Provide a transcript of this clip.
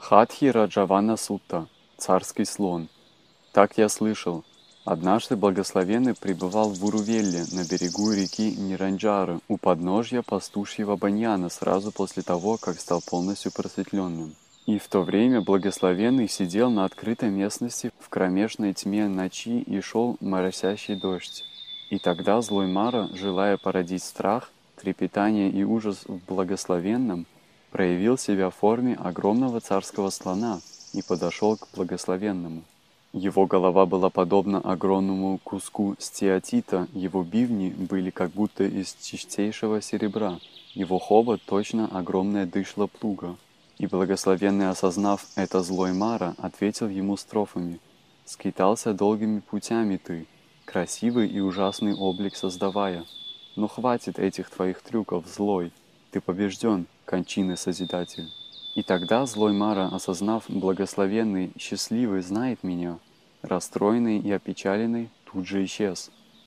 Хатхи Раджавана Сутта, царский слон. Так я слышал. Однажды благословенный пребывал в Урувелле на берегу реки Ниранджары у подножья пастушьего баньяна сразу после того, как стал полностью просветленным. И в то время благословенный сидел на открытой местности в кромешной тьме ночи и шел моросящий дождь. И тогда злой Мара, желая породить страх, трепетание и ужас в благословенном, проявил себя в форме огромного царского слона и подошел к благословенному. Его голова была подобна огромному куску стеатита, его бивни были как будто из чистейшего серебра, его хобот точно огромное дышло плуга. И благословенный, осознав это злой Мара, ответил ему строфами: «Скитался долгими путями ты, красивый и ужасный облик создавая. Но хватит этих твоих трюков, злой, ты побежден, кончины Созидатель». И тогда злой Мара, осознав, благословенный, счастливый знает меня, расстроенный и опечаленный, тут же исчез.